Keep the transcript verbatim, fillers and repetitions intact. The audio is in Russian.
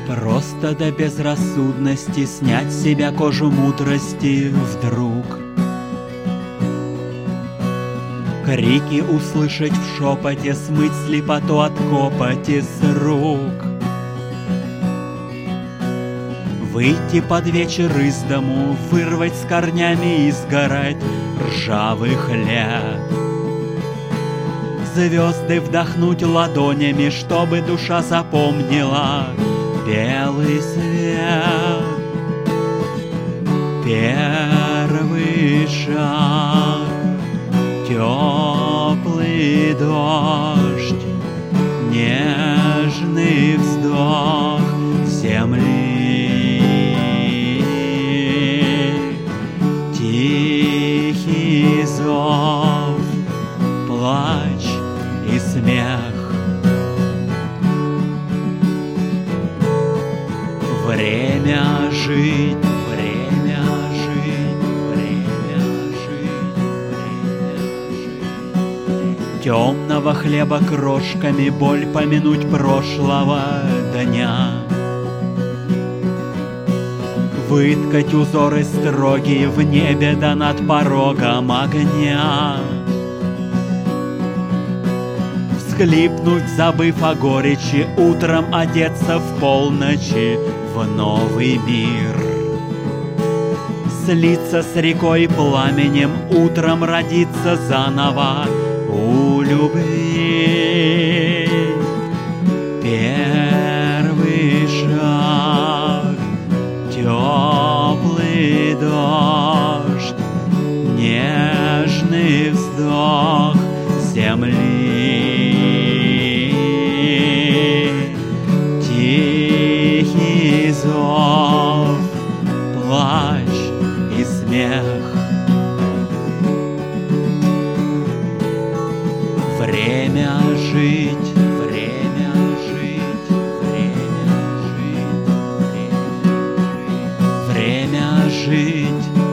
Просто до безрассудности снять с себя кожу мудрости вдруг. Крики услышать в шепоте, смыть слепоту от копоти с рук. Выйти под вечер из дому, вырвать с корнями изгородь ржавых лет. Звезды вдохнуть ладонями, чтобы душа запомнила белый свет. Первый шаг, теплый дождь, нежный вздох земли, тихий зов, плач и смех. Время жить, время жить, время жить, время жить. Темного хлеба крошками боль помянуть прошлого дня. Выткать узоры строгие в небе да над порогом огня. Всхлипнуть, забыв о горечи, утром одеться в полночи в новый мир. Слиться с рекой пламенем, утром родиться заново у любви. Первый шаг, теплый дождь, нежный вздох земли, тихий зов, плач и смех. Время жить, время жить, время жить, время жить, время жить.